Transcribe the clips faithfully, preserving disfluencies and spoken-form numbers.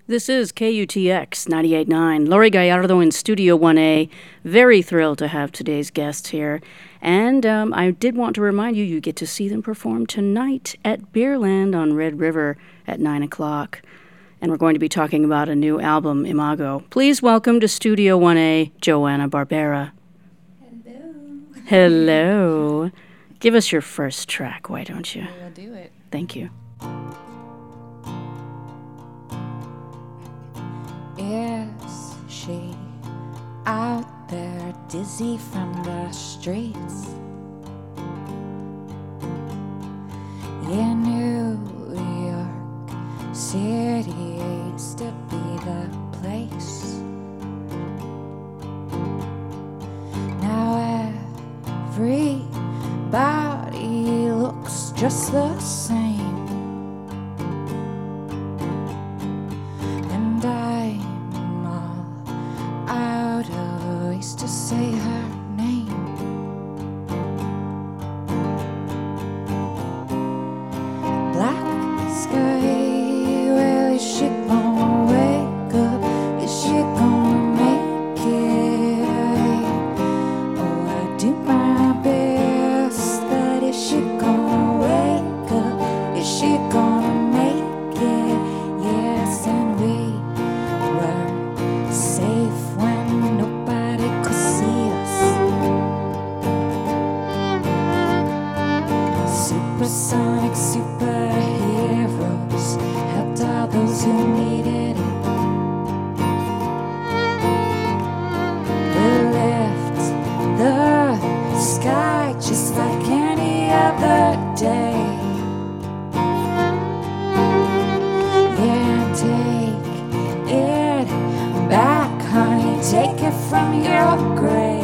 This is K U T X ninety-eight point nine. Lori Gallardo in Studio one A. Very thrilled to have today's guests here. And um, I did want to remind you, you get to see them perform tonight at Beerland on Red River at nine o'clock. And we're going to be talking about a new album, Imago. Please welcome to Studio one A, Joanna Barbera. Hello. Hello. Give us your first track, why don't you? We'll do it. Thank you. Is she out there dizzy from the streets? In New York City used to be the place. Now everybody looks just the same. To say her name. Black sky, well, is she gonna wake up? Is she gonna make it? Oh, I do my best, but is she gonna wake up? Is she gonna make it? Yes, and we were safe when nobody supersonic superheroes helped all those who needed it. We left the sky just like any other day. Yeah, take it back, honey, take it from your grave.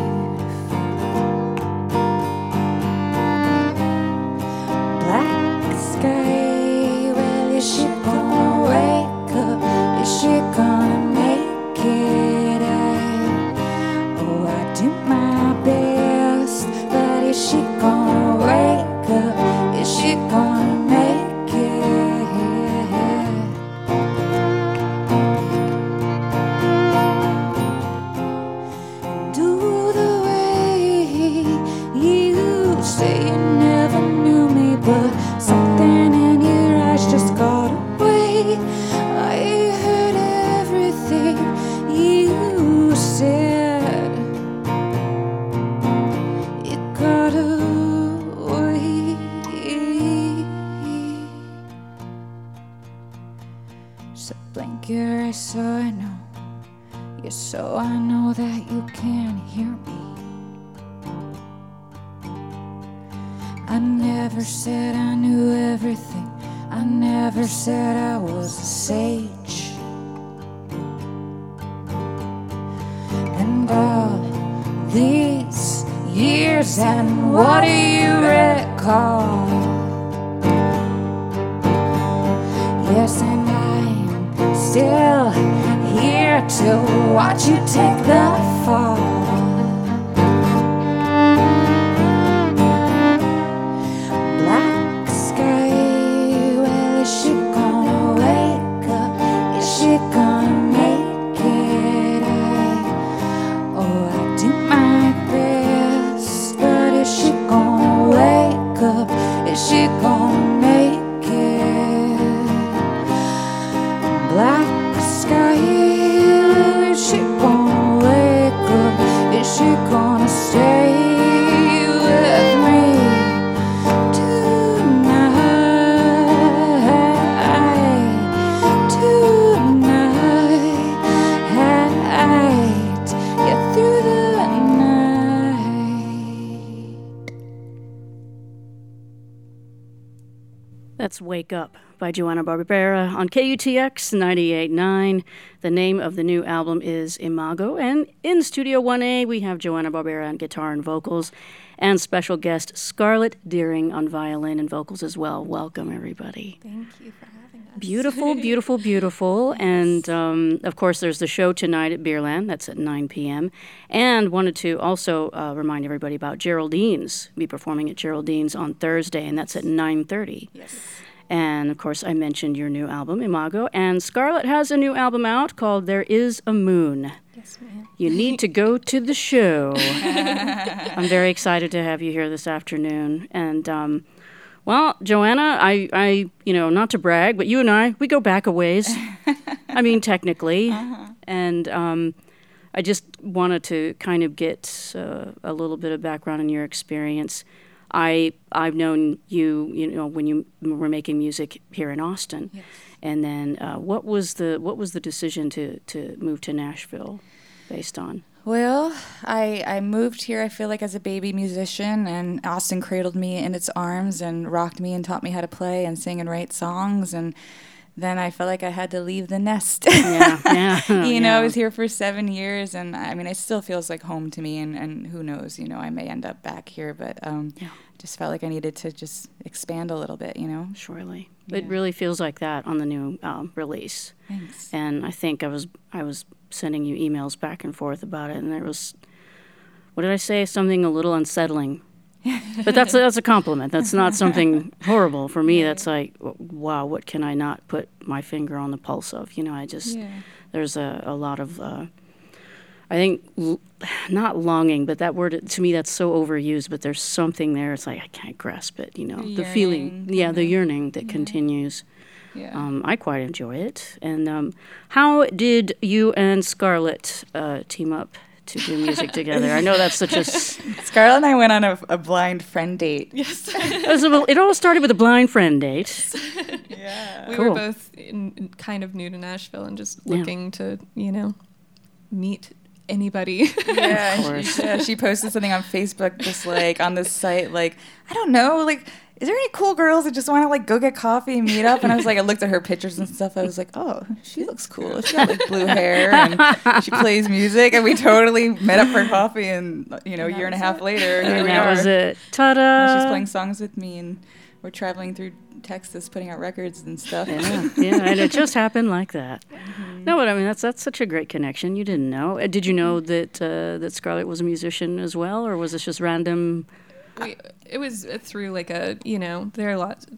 Is she gonna wake up? Is she gonna make it? Oh, I do my best, but is she gonna wake up? Is she gonna make it? Do the way you say you never knew me, but something in your eyes just got away. I heard everything you said. It got away. So blink your eyes so I know. Yes, so I know that you can hear me. I never said I knew everything. I never said I was a sage. And all these years, and what do you recall? Yes, and I'm still here to watch you take the fall. She gonna make it? Black sky, is she gonna wake up? Is she gonna stay with me tonight? Tonight, yeah, through the night. That's Wake Up by Joanna Barbera on K U T X ninety-eight point nine. The name of the new album is Imago. And in Studio one A, we have Joanna Barbera on guitar and vocals, and special guest Scarlett Deering on violin and vocals as well. Welcome, everybody. Thank you for having us. Beautiful, beautiful, beautiful. Yes. And, um, of course, there's the show tonight at Beerland. That's at nine p.m. And wanted to also uh, remind everybody about Geraldine's. We'll be performing at Geraldine's on Thursday, and that's at nine thirty. Yes. And, of course, I mentioned your new album, Imago. And Scarlett has a new album out called There Is a Moon. Yes, ma'am. You need to go to the show. I'm very excited to have you here this afternoon. And, um, well, Joanna, I, I, you know, not to brag, but you and I, we go back a ways. I mean, technically. Uh-huh. And um, I just wanted to kind of get uh, a little bit of background in your experience. I I've known you, you know, when you were making music here in Austin, yes. And then uh, what was the what was the decision to, to move to Nashville, based on? Well, I I moved here, I feel like, as a baby musician, and Austin cradled me in its arms and rocked me and taught me how to play and sing and write songs, and then I felt like I had to leave the nest. Yeah, yeah. you yeah. know, I was here for seven years, and I mean, it still feels like home to me, and, and who knows, you know, I may end up back here, but um, yeah. just felt like I needed to just expand a little bit, you know? Surely. Yeah. It really feels like that on the new um, release. Thanks. And I think I was I was sending you emails back and forth about it, and there was, what did I say? Something a little unsettling. But that's a, that's a compliment. That's not something horrible for me. That's like, wow, what can I not put my finger on the pulse of? You know, I just, Yeah. there's a, a lot of, uh, I think, l- not longing, but that word, to me, that's so overused, but there's something there. It's like, I can't grasp it, you know, The the feeling, yearning, yeah, the yeah. yearning that Yeah. continues. Yeah. Um, I quite enjoy it. And um, how did you and Scarlett uh, team up to do music together? I know that's such a... S- Scarlett and I went on a, a blind friend date. Yes. it, was a, it all started with a blind friend date. Yeah. We Cool. were both in, in kind of new to Nashville and just Yeah. looking to, you know, meet anybody. Yeah, Of and course. she, yeah, she posted something on Facebook just like on this site, like, I don't know, like, is there any cool girls that just want to like go get coffee and meet up? And I was like, I looked at her pictures and stuff. I was like, oh, she looks cool. She's got like blue hair and she plays music. And we totally met up for coffee. And, you know, a And year and a that half was later, here And we that are. was it. And Ta-da! she's playing songs with me and we're traveling through Texas, putting out records and stuff. Yeah, yeah, and it just happened like that. No, but I mean, that's that's such a great connection. You didn't know. Uh, Did you know that uh, that Scarlett was a musician as well, or was this just random? we, it was through like a, you know, there are a lot.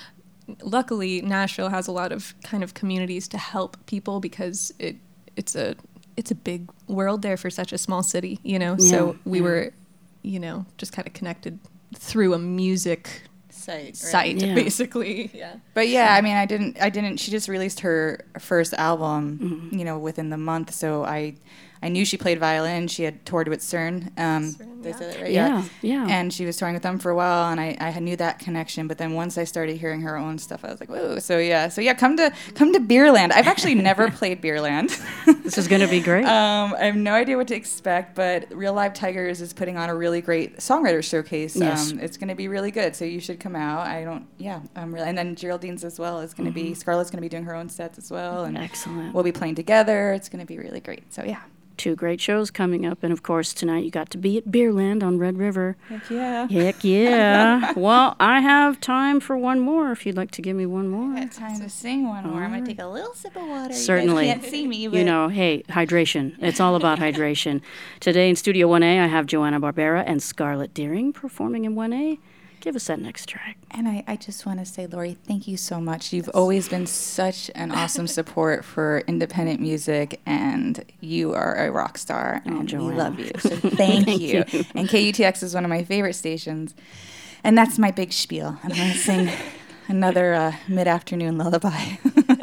Luckily, Nashville has a lot of kind of communities to help people because it it's a it's a big world there for such a small city, you know. Yeah, so we yeah. were, you know, just kind of connected through a music Site, right? site, Yeah. basically. Yeah. But yeah, I mean, I didn't, I didn't, she just released her first album, Mm-hmm. you know, within the month. So I, I knew she played violin. She had toured with CERN. Um, CERN, did I yeah. say that right? Yeah, yeah. And she was touring with them for a while, and I, I knew that connection. But then once I started hearing her own stuff, I was like, whoa. So yeah, so yeah, come to come to Beerland. I've actually never played Beerland. This is going to be great. Um, I have no idea what to expect, but Real Live Tigers is putting on a really great songwriter showcase. Yes. Um, it's going to be really good, so you should come out. I don't, yeah, I'm really, and then Geraldine's as well is going to be, Scarlett's going to be doing her own sets as well, and Excellent. we'll be playing together. It's going to be really great. So yeah, Two great shows coming up, and of course tonight you got to be at Beerland on Red River. heck yeah. Heck yeah! Well, I have time for one more. If you'd like to give me one more. Got time to sing one more. I'm Alright. gonna take a little sip of water. Certainly. You guys can't see me, but You know, hey, hydration. It's all about hydration. Today in Studio one A, I have Joanna Barbera and Scarlett Deering performing in one A. Give us that next track. And I, I just want to say, Lori, thank you so much. You've always been such an awesome support for independent music, and you are a rock star, Oh, and we Joanna. love you. So thank, Thank you. you. And K U T X is one of my favorite stations, and that's my big spiel. I'm going to sing another uh, mid-afternoon lullaby.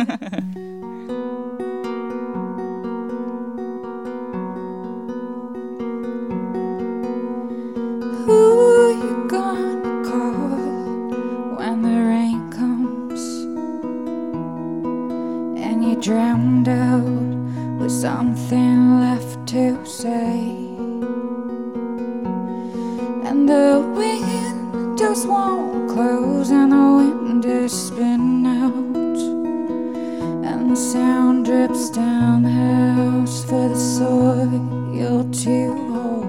Who you gonna call when the rain comes and you're drowned out with something left to say, and the windows won't close and the wind is spinning out, and the sound drips down the house for the soil to hold.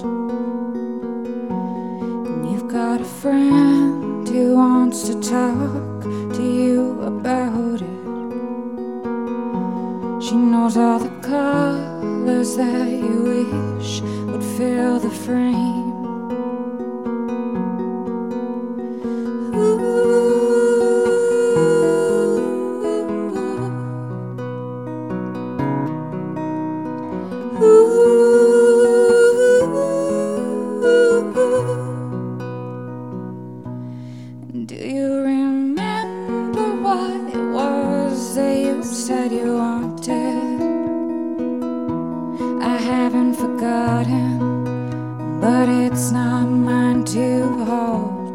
Got a friend who wants to talk to you about it. She knows all the colors that you wish would fill the frame. Ooh, said you wanted. I haven't forgotten, but it's not mine to hold.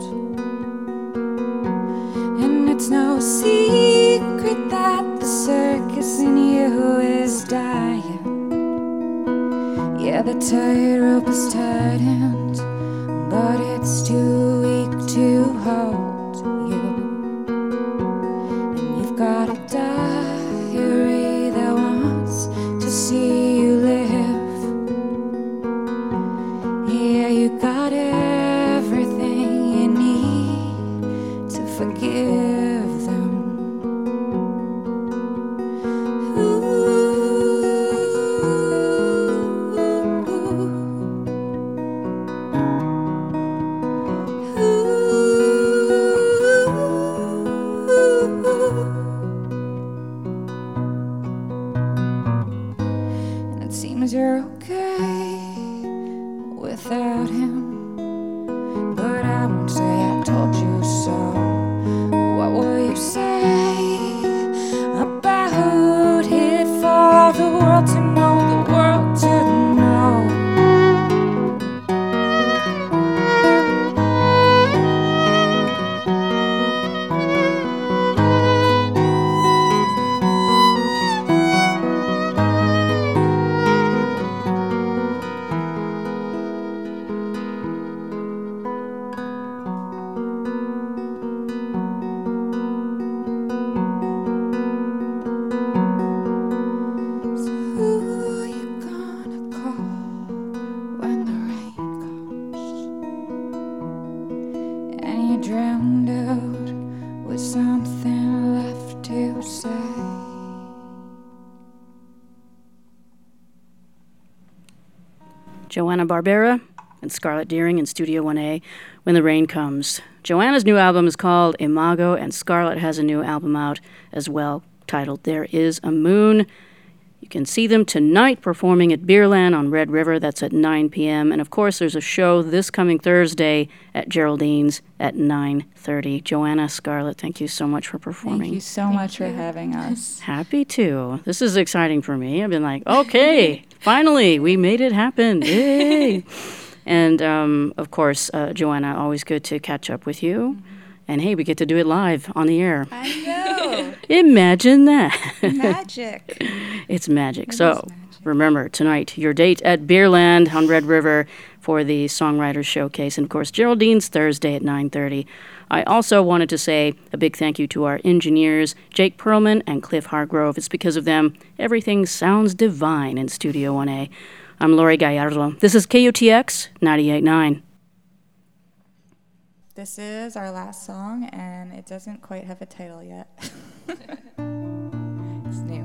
And it's no secret that the circus in you is dying. Yeah, the tightrope is tightened, but it's too weak to hold you. And you've got a diary that wants to see you live. Yeah, you got everything you need to forgive them. And it seems you're okay without him, but I won't say I told you so. What will you say about it for the world to know, the world to know? So who you gonna call when the rain comes and you're drowned out with something left to say? Joanna Barbera and Scarlett Deering in Studio one A, When the Rain Comes. Joanna's new album is called Imago, and Scarlett has a new album out as well titled There Is a Moon. You can see them tonight performing at Beerland on Red River. That's at nine p.m. And, of course, there's a show this coming Thursday at Geraldine's at nine thirty. Joanna, Scarlett, thank you so much for performing. Thank you so much for having us. Happy to. This is exciting for me. I've been like, okay, finally, we made it happen. Yay. And, um, of course, uh, Joanna, always good to catch up with you. Mm-hmm. And, hey, we get to do it live on the air. I know. Imagine that. Magic. It's magic. It So, is magic. remember, tonight, your date at Beerland on Red River for the Songwriters Showcase. And, of course, Geraldine's Thursday at nine thirty. I also wanted to say a big thank you to our engineers, Jake Perlman and Cliff Hargrove. It's because of them everything sounds divine in Studio one A. I'm Lori Gallardo. This is K U T X ninety-eight point nine. This is our last song, and it doesn't quite have a title yet. It's new.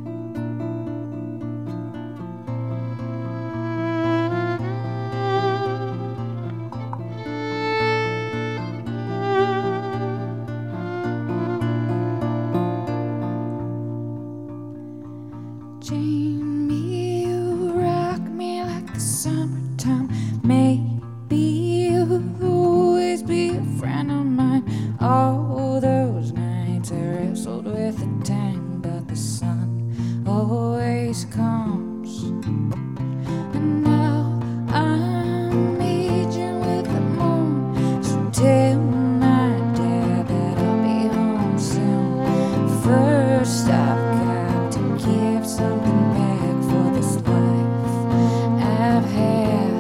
Jane, me, you rock me like the summertime. Maybe you'll always be a friend of mine. All those nights I wrestled with the time, but the sun always comes. And now I'm aging with the moon, so tell my dad that I'll be home soon. First I've got to give something back for this life I've had.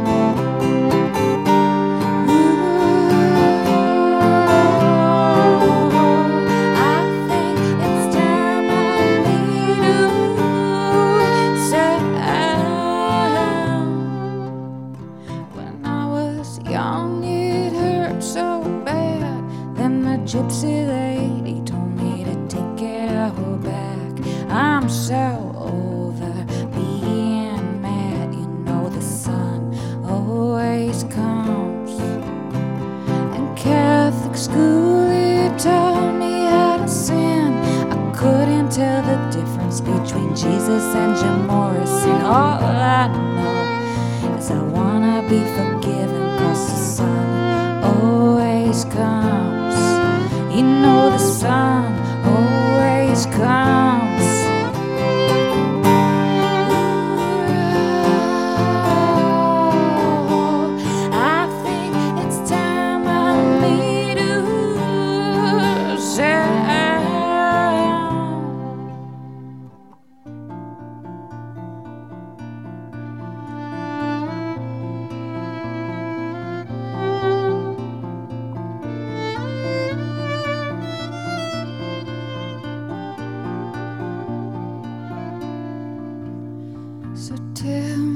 Gypsy lady told me to take it all back. I'm so over being mad. You know the sun always comes. In Catholic school it taught me how to sin. I couldn't tell the difference between Jesus and Jim Morrison. All I know is I wanna be forgiven, 'cause the sun always comes. You know the sun always comes. So tell